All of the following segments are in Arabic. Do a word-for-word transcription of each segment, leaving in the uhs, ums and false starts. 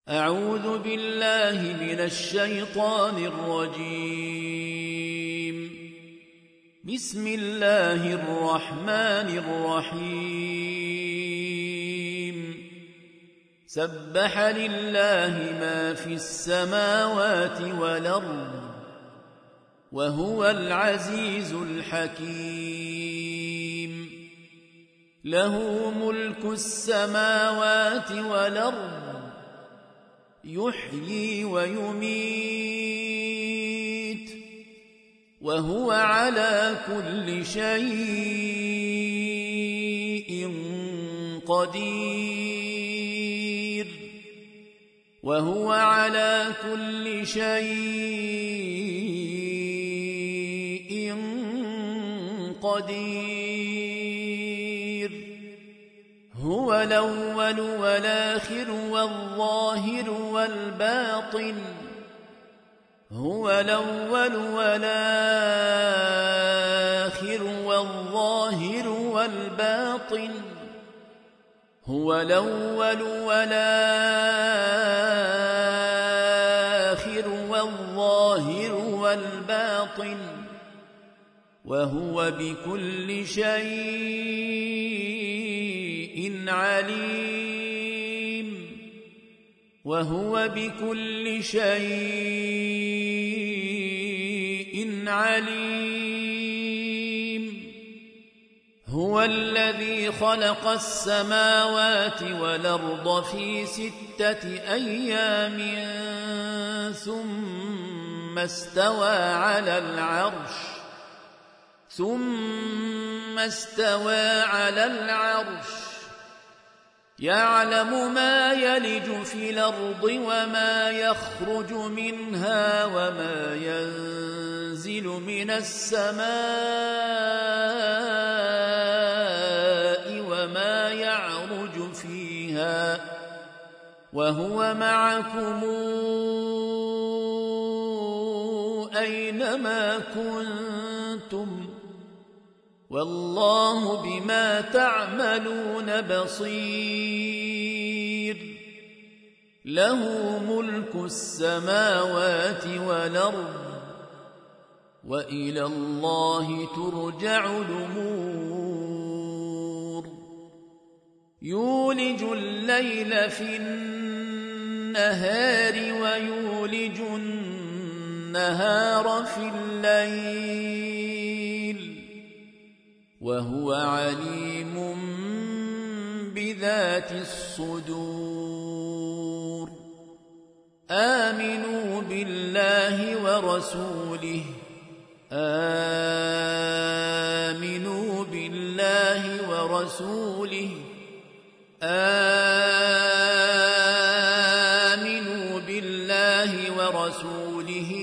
أعوذ بالله من الشيطان الرجيم. بسم الله الرحمن الرحيم. سبح لله ما في السماوات والأرض وهو العزيز الحكيم. له ملك السماوات والأرض يحيي ويميت وهو على كل شيء قدير وهو على كل شيء قدير. هو الأول والآخر والظاهر والباطن هو الأول والآخر والظاهر والباطن هو الأول والآخر والظاهر والباطن وهو بكل شيء عليم وهو بكل شيء عليم. هو الذي خلق السماوات والأرض في ستة أيام ثم استوى على العرش ثم استوى على العرش يعلم ما يلج في الأرض وما يخرج منها وما ينزل من السماء وما يعرج فيها وهو معكم أينما كنتم والله بما تعملون بصير. له ملك السماوات والأرض وإلى الله ترجع الأمور. يولج الليل في النهار ويولج النهار في الليل وهو عليم بذات الصدور. آمنوا بالله ورسوله آمنوا بالله ورسوله آمنوا بالله ورسوله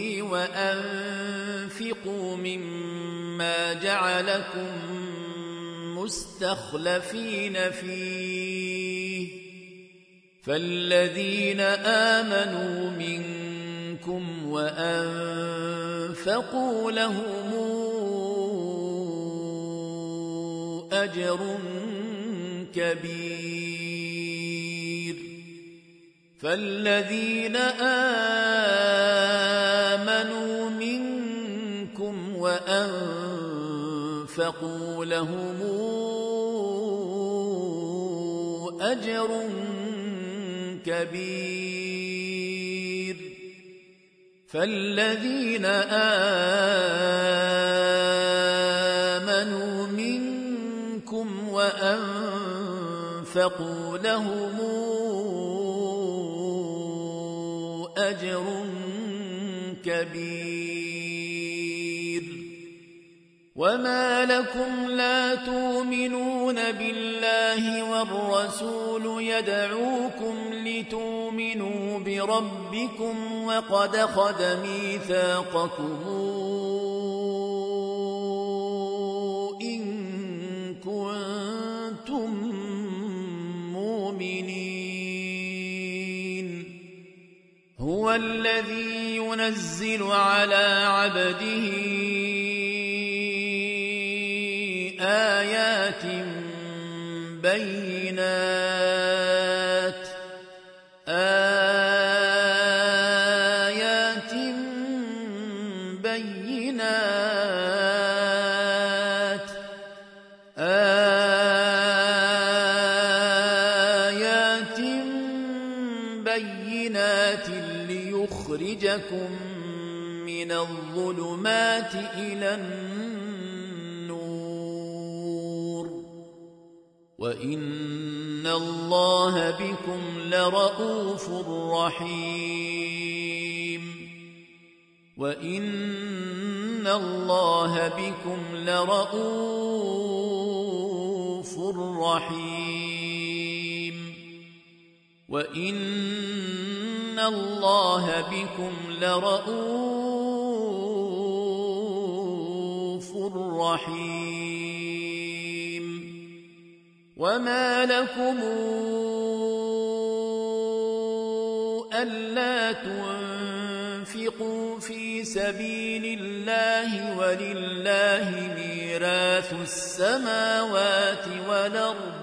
وأنفقوا مما جعلكم مستخلفين فيه فالذين آمنوا منكم وأنفقوا لهم أجر كبير. فالذين آمنوا منكم وأنفقوا لهم أجر كبير. فالذين آمنوا منكم وأنفقوا لهم أجر كبير. وما لكم لا تؤمنون بالله والرسول يدعوكم لتؤمنوا بربكم وقد أخذ ميثاقكم إن كنتم مؤمنين. هو الذي ينزل على عبده آيات بينات آيات بينات ليخرجكم من الظلمات إلى النور وإن الله بكم لرءوف رحيم وإن الله بكم لرءوف رحيم وإن الله بكم لرءوف رحيم وما لكم ألا تنفقوا في سبيل الله ولله ميراث السماوات والأرض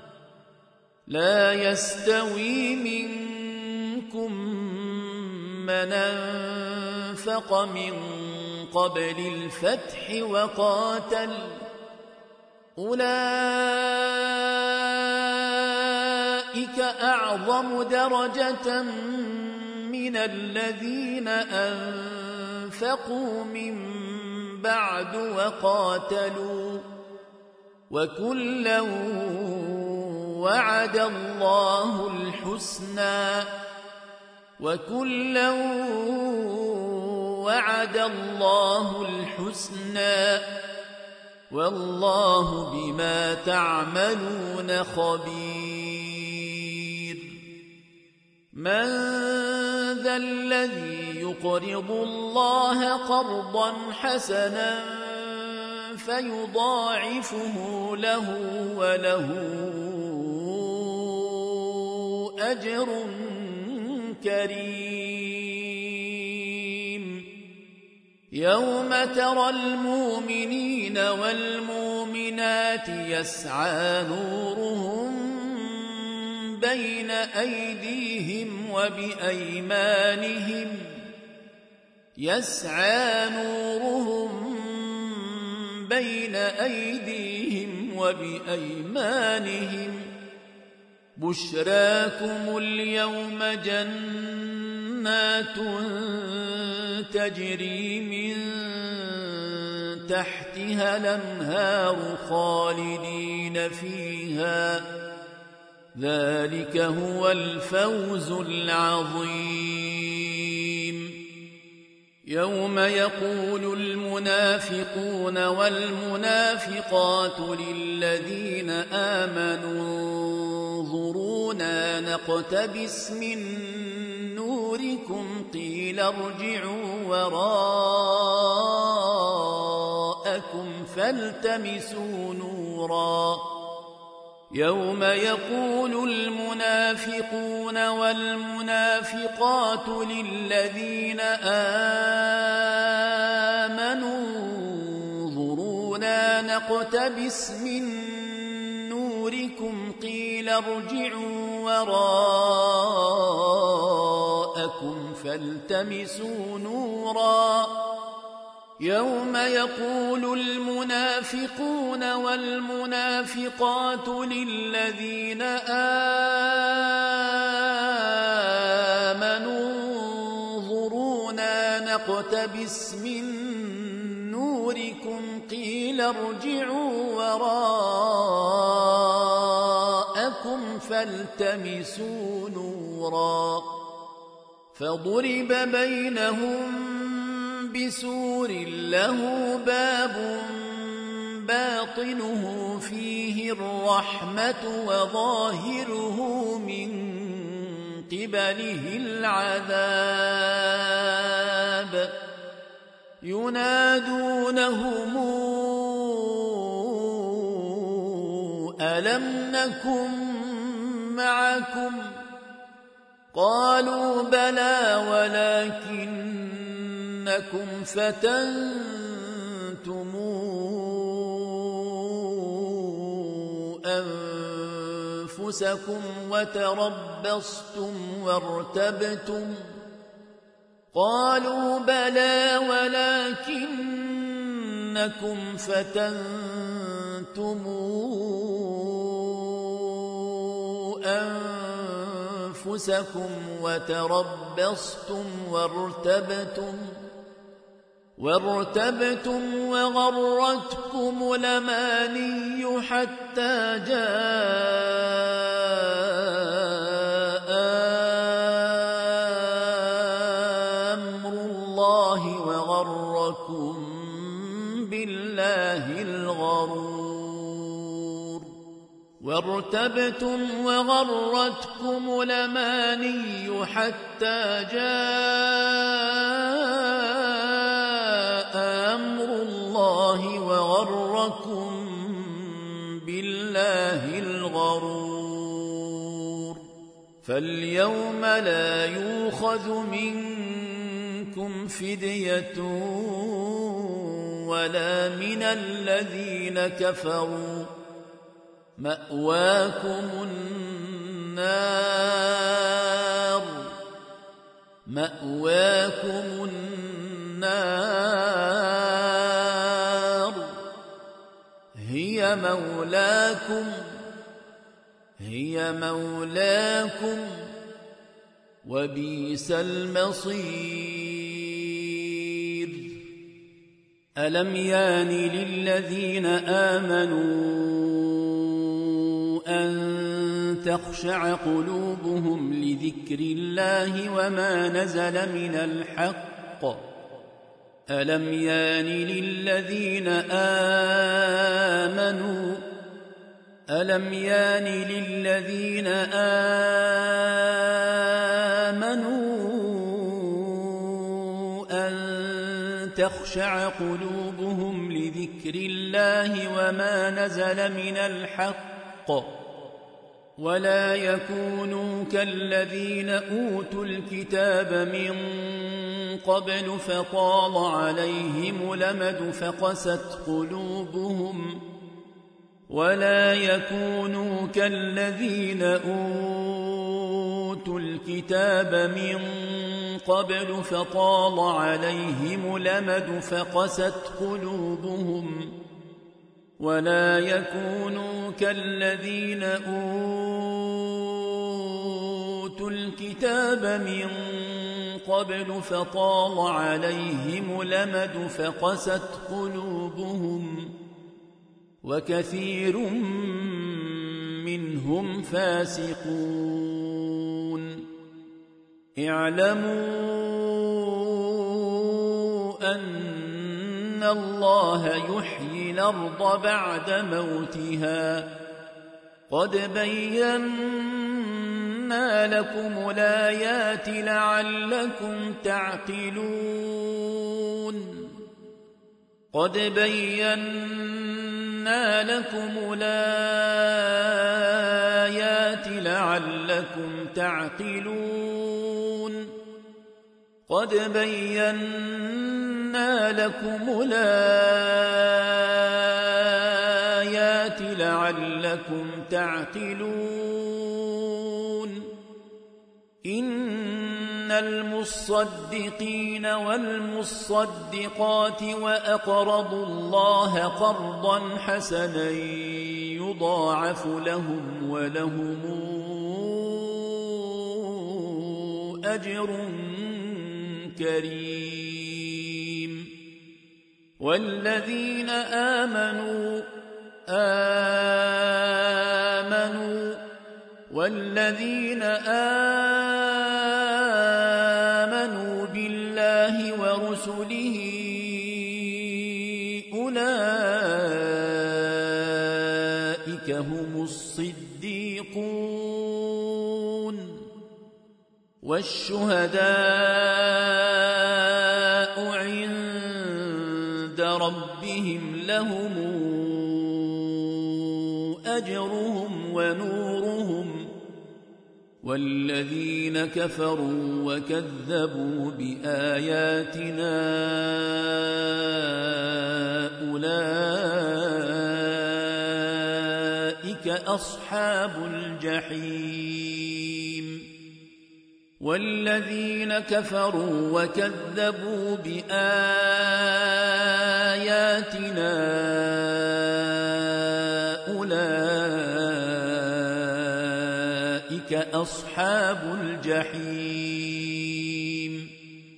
لا يستوي منكم من أنفق من قبل الفتح وقاتل أولئك أعظم درجة من الذين أنفقوا من بعد وقاتلوا وكلا وعد الله الحسنى وكلا وعد الله الحسنى والله بما تعملون خبير من ذا الذي يقرض الله قرضا حسنا فيضاعفه له وله أجر كريم يوم ترى المؤمنين والمؤمنات يسعى نورهم بين أيديهم وبأيمانهم يسعى نورهم بين أيديهم وبأيمانهم بشراكم اليوم جنات تجري من تحتها الأنهار خالدين فيها ذلك هو الفوز العظيم يوم يقول المنافقون والمنافقات للذين آمنوا انظرونا نقتبس من نوركم قيل ارجعوا وراءكم فالتمسوا نورا يوم يقول المنافقون والمنافقات للذين آمنوا انظرونا نقتبس من نوركم قيل ارجعوا وراءكم فالتمسوا نورا يوم يقول المنافقون والمنافقات للذين آمنوا انظرونا نقتبس من نوركم قيل ارجعوا وراءكم فالتمسوا نورا فضرب بينهم بسور له باب باطنه فيه الرحمة وظاهره من قبله العذاب ينادونهم ألم نكن معكم قالوا بلى ولكنكم فتنتم أنفسكم وتربصتم وارتبتم قالوا بلى ولكنكم فتنتم أنفسكم وتربصتم وارتبتم وارتبتم وغرتكم الأماني حتى جاء أمر الله وغركم بالله الغرور وارتبتم وغرتكم الأماني حتى جاء أمر الله وغركم بالله الغرور فاليوم لا يؤخذ منكم فدية ولا من الذين كفروا مأواكم النار مأواكم النار هي مولاكم هي مولاكم وبئس المصير ألم يان للذين آمنوا أن تخشع قلوبهم لذكر الله وما نزل من الحق ألم يان للذين آمنوا ألم يان للذين آمنوا أن تخشع قلوبهم لذكر الله وما نزل من الحق ولا يكونوا كالذين أوتوا الكتاب من قبل فطال عليهم الأمد فقست قلوبهم ولا يكونوا كالذين أوتوا الكتاب من قبل فطال عليهم الأمد فقست قلوبهم ولا يكونوا كالذين أوتوا الكتاب من قبل فطال عليهم الأمد فقست قلوبهم وكثير منهم فاسقون اعلموا أن الله يحيي الأرض بعد موتها قد بينا لكم الآيات لعلكم تعقلون قد بينا لكم الآيات لعلكم تعقلون قد بينا لكم الآيات لعلكم تعقلون إن المصدقين والمصدقات وأقرضوا الله قرضا حسنا يضاعف لهم ولهم أجر كريم والذين آمنوا آمنوا والذين آمنوا بالله ورسله أولئك هم الصديقون والشهداء عند ربهم لهم أجرهم ونورهم والذين كفروا وكذبوا بآياتنا أولئك أصحاب الجحيم والذين كفروا وكذبوا بآياتنا أولئك أصحاب الجحيم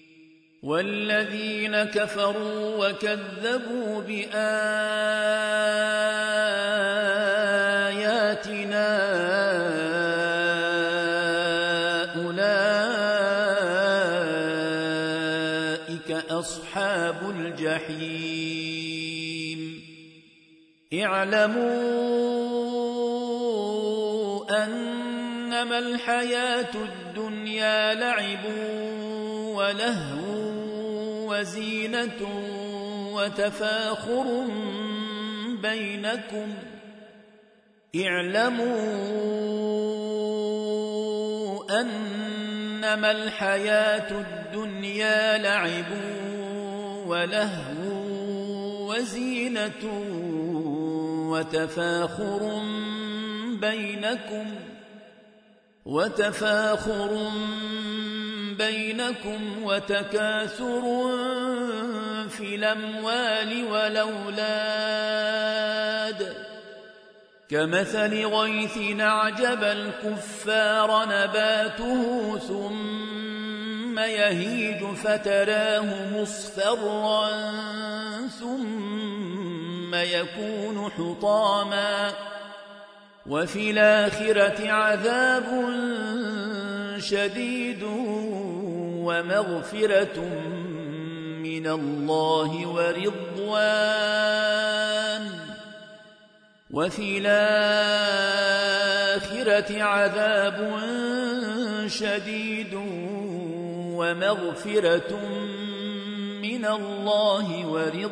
والذين كفروا وكذبوا بآياتنا أولئك أصحاب الجحيم اعلموا أنما الحياة الدنيا لعب ولهو وزينة وتفاخر بينكم اعلموا أنما الحياة الدنيا لعب ولهو وزينة وتفاخر بينكم وتفاخر بينكم وتكاثر في الأموال والأولاد كمثل غيث أعجب الكفار نباته ثم يهيج فتراه مصفرا ثم يكون حطاما وفي الآخرة عذاب شديد ومغفرة من الله ورضوان وفي الآخرة عذاب شديد ومغفرة من الله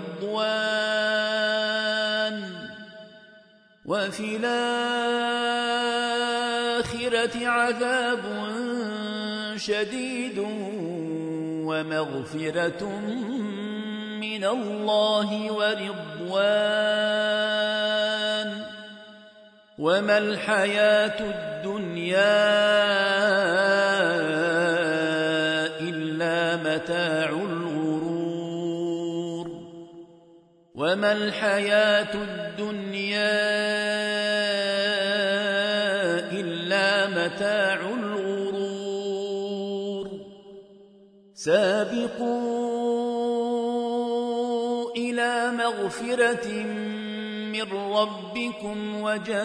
ورضوان وفي الآخرة عذاب شديد ومغفرة من الله ورضوان وما الحياة الدنيا إلا متاع الغرور وما الحياة الدنيا إلا متاع الغرور سابقوا إلى مغفرة من ربكم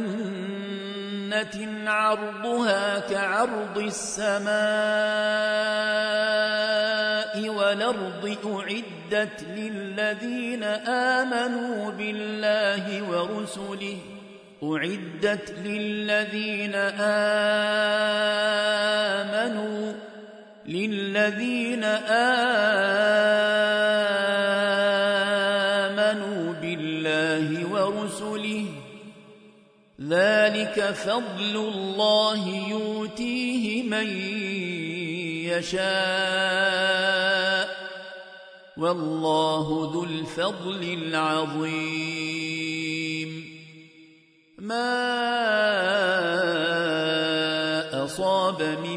وجنة عرضها كعرض السماء والأرض أعدت للذين آمنوا بالله ورسله أعدت للذين آمنوا للذين آمنوا بالله ورسله ذلك فضل الله يؤتيه من يشاء والله ذو الفضل العظيم ما أصاب من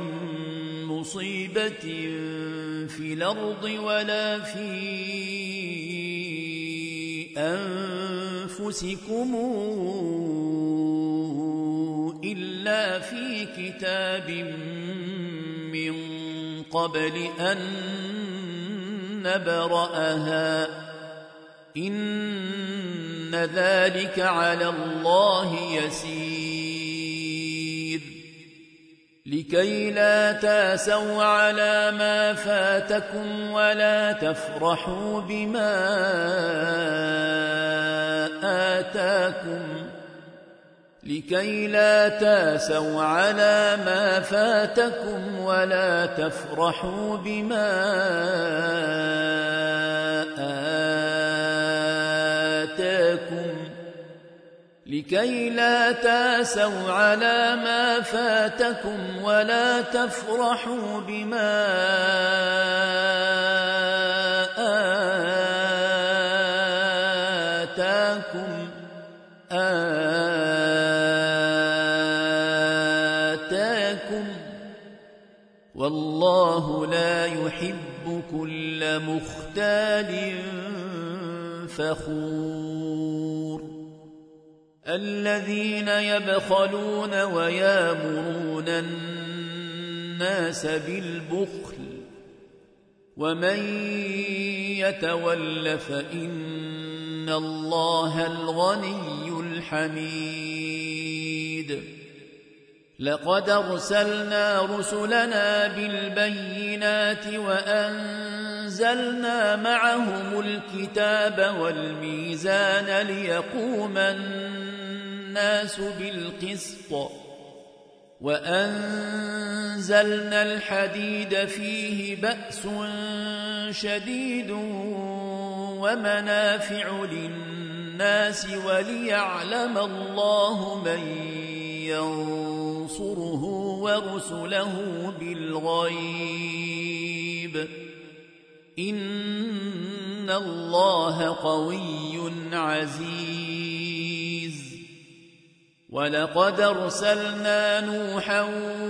مصيبة في الأرض ولا في أنفسكم إلا في كتاب من قبل أن نبرأها إن ذلك على الله يسير لكي لا تاسوا على ما فاتكم ولا تفرحوا بما آتاكم لكي لا تاسوا على ما فاتكم ولا تفرحوا بما آتاكم لكي لا تاسوا على ما فاتكم ولا تفرحوا بما آتاكم آتاكم والله لا يحب كل مختال فخور الذين يبخلون ويامرون الناس بالبخل ومن يتول فإن الله الغني الحميد لقد أرسلنا رسلنا بالبينات وأنزلنا معهم الكتاب والميزان ليقوم الناس بالقسط وأنزلنا الحديد فيه بأس شديد ومنافع للناس وليعلم الله من ينصره ورسله بالغيب إن الله قوي عزيز ولقد أرسلنا نوحا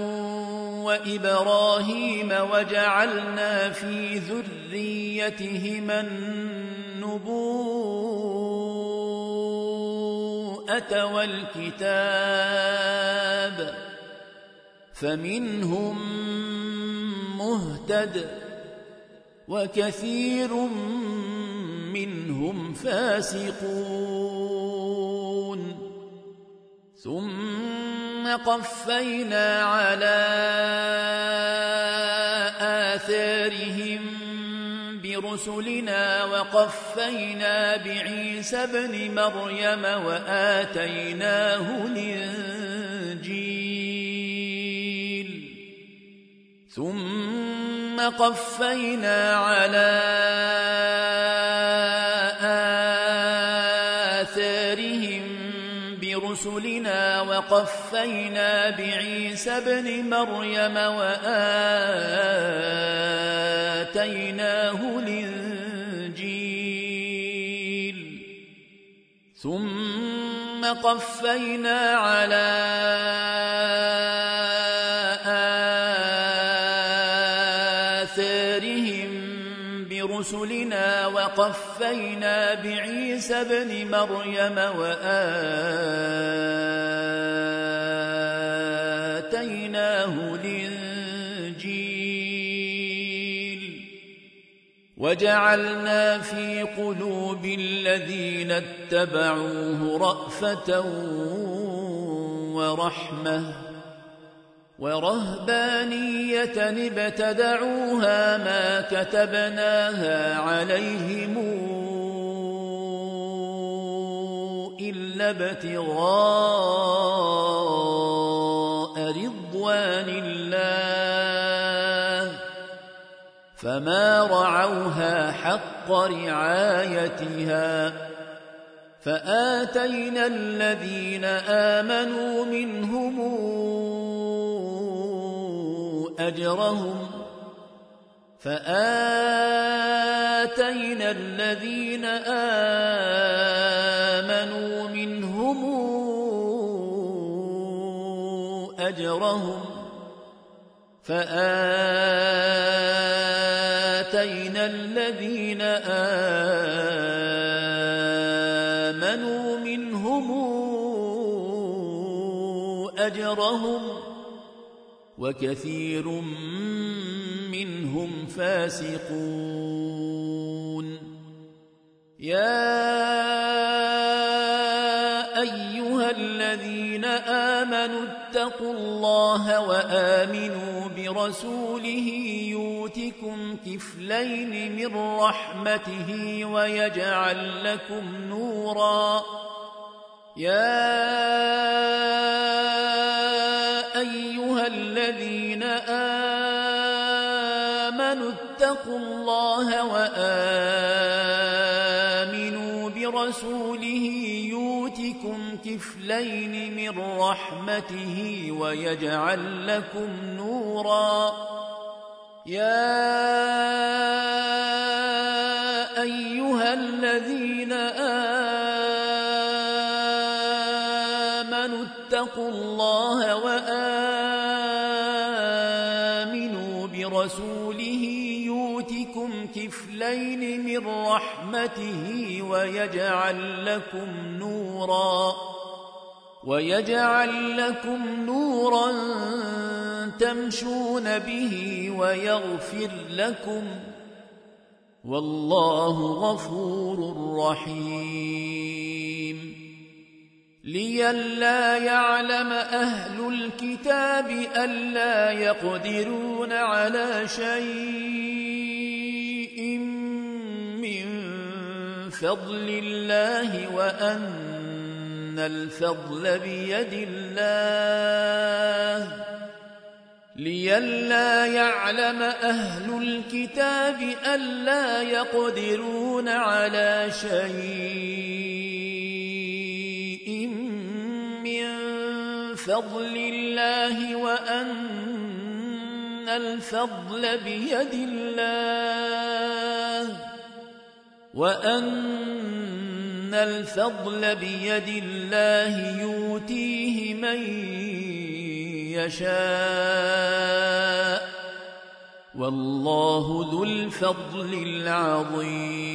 وإبراهيم وجعلنا في ذريتهما النبوءة والكتاب فمنهم مهتد وكثير منهم فاسقون ثم قفينا على آثارهم برسلنا وقفينا بعيسى ابن مريم وآتيناه الإنجيل ثم قفينا على آثارهم برسلنا وقفينا بعيسى ابن مريم وآتيناه الإنجيل ثم قفينا على آثارهم برسلنا وقفينا بعيسى ابن مريم وآتيناه الإنجيل وجعلنا في قلوب الذين اتبعوه رأفة ورحمة ورهبانية ابتدعوها ما كتبناها عليهم إلا ابتغاء رضوان الله فما رعوها حق رعايتها فآتينا الذين آمنوا منهم أجرهم فآتينا الذين آمنوا منهم أجرهم فآتينا الذين آمنوا منهم أجرهم وكثير منهم فاسقون يا أيها الذين آمنوا اتقوا الله وآمنوا برسوله يؤتكم كفلين من رحمته ويجعل لكم نورا يا أيها الذين آمنوا اتقوا الله وآمنوا برسوله يؤتكم كفلين من رحمته ويجعل لكم نورا يا أيها الذين آمنوا اتقوا الله وآمنوا برسوله يؤتكم كفلين من رحمته ويجعل لكم نورا ويجعل لكم نورا تمشون به ويغفر لكم والله غفور رحيم لئلا يعلم أهل الكتاب ألا يقدرون على شيء من فضل الله وأن الفضل بيد الله لئلا يعلم أهل الكتاب ألا يقدرون على شيء من فضل الله وأن الفضل بيد الله وأن الفضل بيد الله يؤتيه من يشاء والله ذو الفضل العظيم